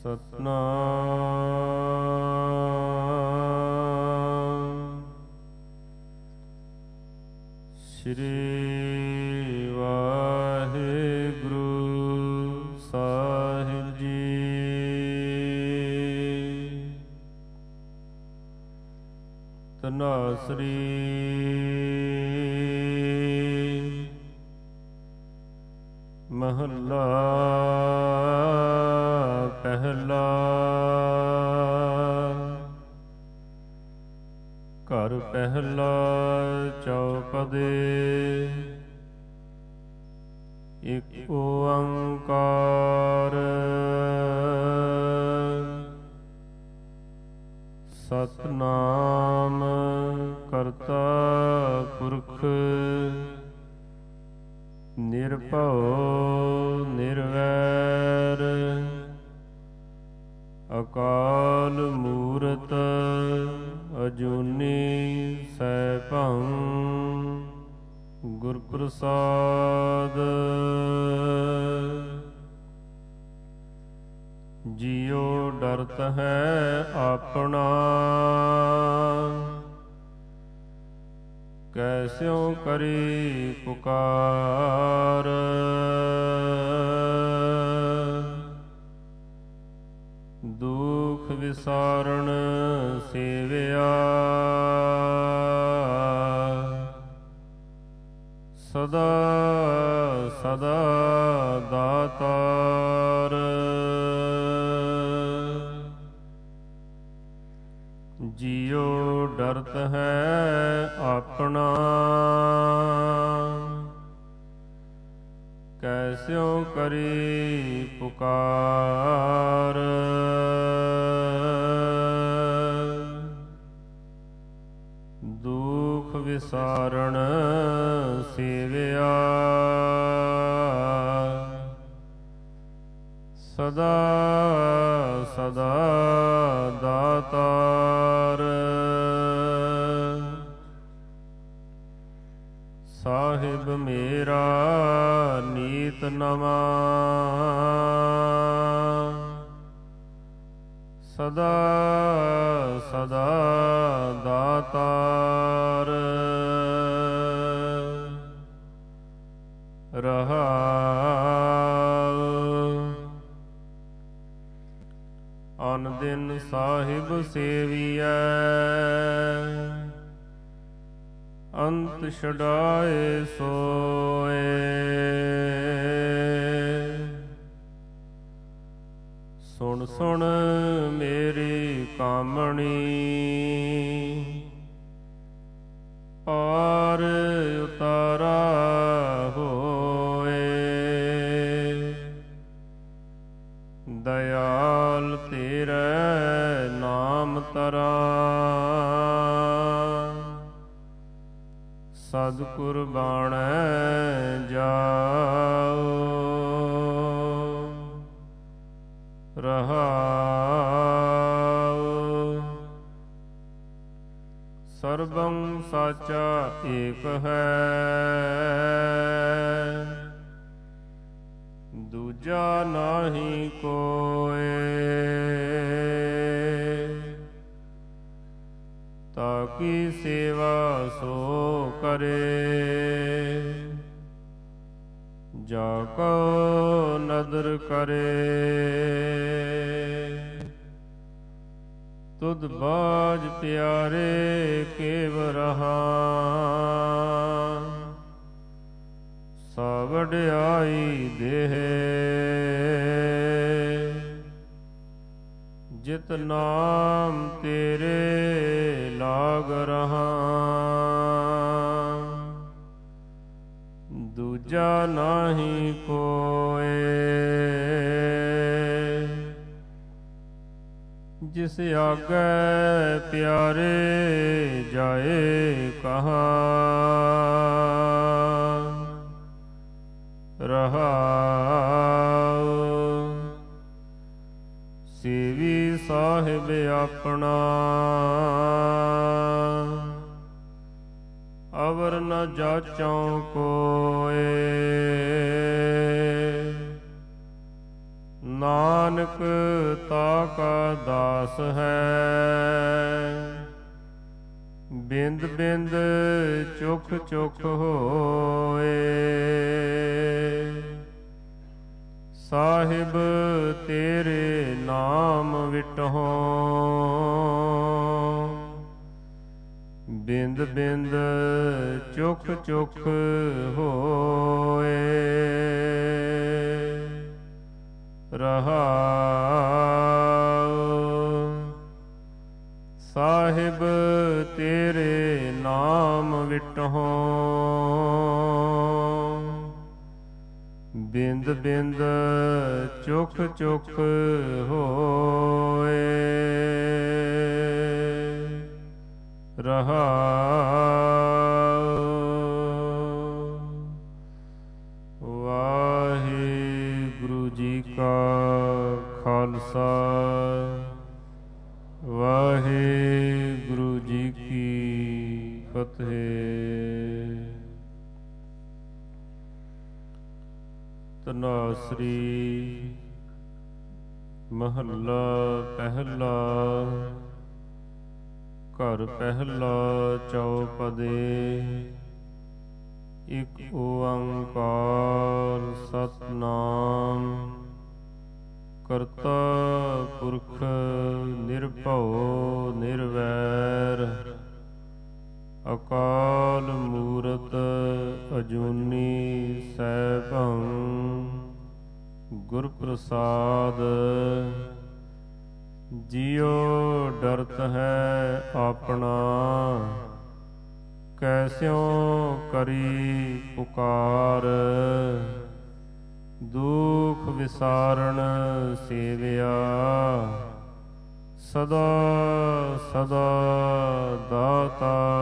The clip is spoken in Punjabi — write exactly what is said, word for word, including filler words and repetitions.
ਸਤਨਾਮ ਸ਼੍ਰੀ ਵਾਹਿਗੁਰੂ ਸਾਹਿਬ ਜੀ। ਧਨਾਸਰੀ ਮਹੱਲਾ ਪਹਿਲਾ। ਘਰ ਪਹਿਲਾ ਚੌਪਦੇ। ਇਕ ਓੰਕਾਰ ਸਤਿਨਾਮ ਕਰਤਾ ਪੁਰਖ ਨਿਰਭਉ ਨਿਰਵੈਰ ਅਕਾਲ ਮੂਰਤ ਅਜੂਨੀ ਸੈਭੰ ਗੁਰ ਪ੍ਰਸਾਦ। ਜਿਉ ਡਰਤ ਹੈ ਆਪਣਾ ਕੈਸਿਉ ਕਰੀ ਪੁਕਾਰ। ਦੁਖ ਵਿਸਾਰਣ ਸੇਵਿਆ ਸਦਾ ਸਦਾ ਦਾਤਾਰ। ਜਿਉ ਡਰਤ ਹੈ ਆਪਣਾ ਕੈਸਿਉ ਕਰੀ ਪੁਕਾਰ। ਦੁਖ ਵਿਸਾਰਣ ਸੇਵਿਆ ਸਦਾ ਸਦਾ ਦਾਤਾਰ। ਸਾਹਿਬ ਮੇਰਾ ਨੀਤ ਨਵਾਂ ਸਦਾ ਸਦਾ ਦਾਤਾਰ। ਰਹਾਉ ਅਨ ਦਿਨ ਸਾਹਿਬ ਸੇਵੀਐ ਅੰਤ ਛੁਡਾਏ ਸੋਏ। ਸੁਣ ਸੁਣ ਮੇਰੀ ਕਾਮਣੀ ਪਾਰ ਉਤਾਰਾ ਹੋਏ। ਦਇਆਲ ਤੇਰੇ ਨਾਮ ਤਰਾਂ ਸਤਿਗੁਰ ਬਾਣੈ ਜਾਓ। ਰਹਾਉ ਸਰਬੰ ਸਾਚਾ ਏਕ ਹੈ ਦੂਜਾ ਨਾਹੀ ਕੋਇ। ਤਾਕੀ ਸੇਵਾ ਸੋ ਕਰੇ ਜਾ ਕੋ ਨਦਰ ਕਰੇ। ਤੁਧ ਬਾਝ ਪਿਆਰੇ ਕੇਵ ਰਹਾ ਸਾ ਵਡਿਆਈ ਦੇਹ। ਜਿਤ ਨਾਮ ਤੇਰੇ ਲਾਗ ਰਹਾ ਦੂਜਾ ਨਾਹੀ ਕੋਇ। ਜਿਸ ਆਗੈ ਪਿਆਰੇ ਜਾਏ ਕਹਾਂ। ਰਹਾਉ ਸੇਵੀ ਸਾਹਿਬ ਆਪਣਾ ਅਵਰ ਨ ਜਾਚਉ ਕੋਇ। ਨਾਨਕ ਤਾ ਕਾ ਦਾਸ ਹੈ। ਬਿੰਦ ਬਿੰਦ ਚੁਖ ਚੁਖ ਹੋਏ, ਸਾਹਿਬ ਤੇਰੇ ਨਾਮ ਵਿਟਹੁ। ਬਿੰਦ ਬਿੰਦ ਚੁਖ ਚੁਖ ਹੋਏ, ਰਹਾਉ। ਸਾਹਿਬ ਤੇਰੇ ਨਾਮ ਵਿਟਹੁ, ਬਿੰਦ ਬਿੰਦ ਚੁਖ ਚੁਖ ਹੋਏ, ਰਹਾਉ। ਵਾਹਿਗੁਰੂ ਜੀ ਕਾ ਖਾਲਸਾ, ਵਾਹਿਗੁਰੂ ਜੀ ਕੀ ਫਤਿਹ। ਧਨਾਸਰੀ ਮਹੱਲਾ ਪਹਿਲਾ। ਘਰ ਪਹਿਲਾ ਚੌਪਦੇ। ਇਕ ਓੰਕਾਰ ਸਤਿਨਾਮ ਕਰਤਾ ਪੁਰਖ ਨਿਰਭਉ ਨਿਰਵੈਰ, ਅਕਾਲ ਮੂਰਤ ਅਜੂਨੀ ਸੈਭੰ, ਗੁਰ ਪ੍ਰਸਾਦ। ਜਿਉ ਡਰਤ ਹੈ ਆਪਣਾ, ਕੈਸਿਉ ਕਰੀ ਪੁਕਾਰ। ਦੁਖ ਵਿਸਾਰਣ ਸੇਵਿਆ, ਸਦਾ ਸਦਾ ਦਾਤਾ